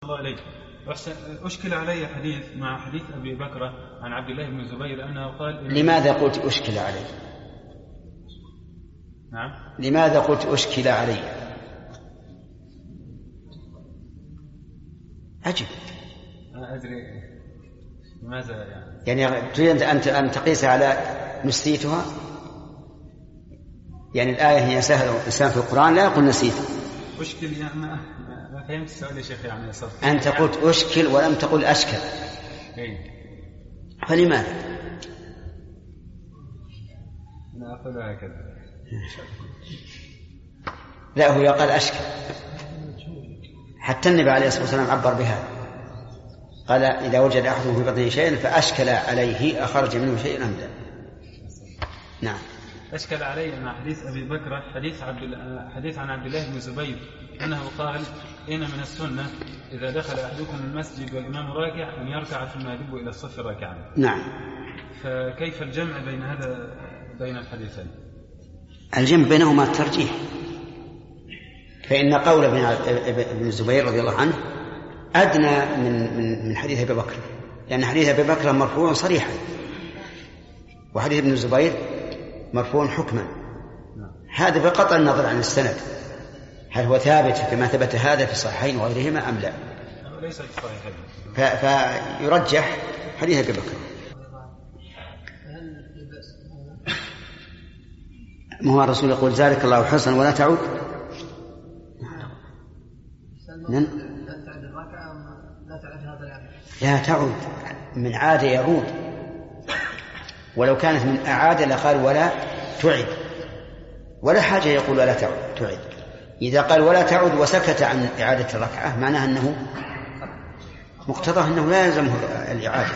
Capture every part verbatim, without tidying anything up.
الله عليك. أشكل علي حديث مع حديث أبي بكر عن عبد الله بن الزبير أنه قال لماذا قلت أشكل علي؟ نعم. لماذا قلت أشكل علي؟ عجب. أنا أدري لماذا يعني. يعني تريد أن تقيس على نسيتها؟ يعني الآية هي سهلة والإنسان في القرآن لا يقول نسيتها. أشكل يعني ما فهمت السؤال يا شيخ يعني صرت. أنت قلت أشكل ولم تقل أشكل. إيه. فلماذا؟ نأخذها هكذا. لا هو يقال أشكل. حتى النبي عليه الصلاة والسلام عبر بها قال إذا وجد أحدهم في بطنه شيئا فأشكل عليه أخرج منه شيئا أم لا. نعم. أشكل علي مع حديث أبي بكر حديث عبد حديث عن عبد الله بن الزبير أنه قال إن من السنة إذا دخل أحدكم المسجد والإمام راكع أن يركع ثم يدب إلى الصف راكعا. نعم. فكيف الجمع بين هذا بين الحديثين؟ الجمع بينهما الترجيح، فإن قول ابن الزبير رضي الله عنه أدنى من من من حديث أبي بكر، لأن حديث أبي بكر مرفوع صريحا وحديث ابن الزبير مرفوع حكما. هذا بقطع النظر عن السند، هل هو ثابت كما ثبت هذا في الصحيحين وغيرهما أم لا؟ ليس في الصحيحين. فيرجح حديث أبي بكر. ما هو الرسول يقول ذلك الله حسن ولا تعود؟ لا تعود من عاد يعود، ولو كانت من أعاد لقال ولا تعد، ولا حاجة يقول ولا تعود تعد. إذا قال ولا تعود وسكت عن إعادة الركعة معناه أنه مقتضى أنه لا يلزمه الإعادة،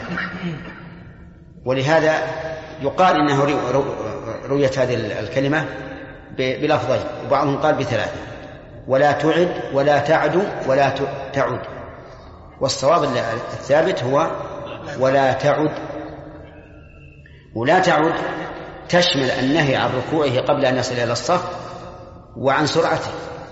ولهذا يقال إنه رويت هذه الكلمة بلفظين وبعضهم قال بثلاثة: ولا تعد ولا تعد ولا تعد، والصواب الثابت هو ولا تعد. ولا تعد تشمل النهي عن ركوعه قبل أن يصل إلى الصف وعن سرعته،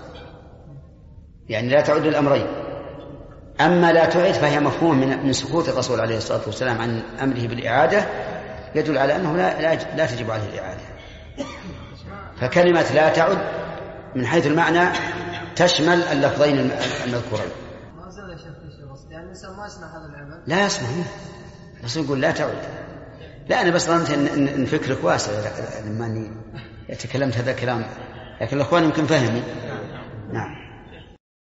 يعني لا تعد الأمرين. أما لا تعد فهي مفهوم من سكوت الرسول عليه الصلاة والسلام عن أمره بالإعادة يدل على أنه لا, لا, لا تجب عليه الإعادة. فكلمة لا تعد من حيث المعنى تشمل اللفظين المذكورين. لا يسمع، بس يقول لا تعد. لا أنا بس ظننت إن فكرك واسع لما أني تكلمت هذا الكلام، لكن الأخوان يمكن فهموا. نعم.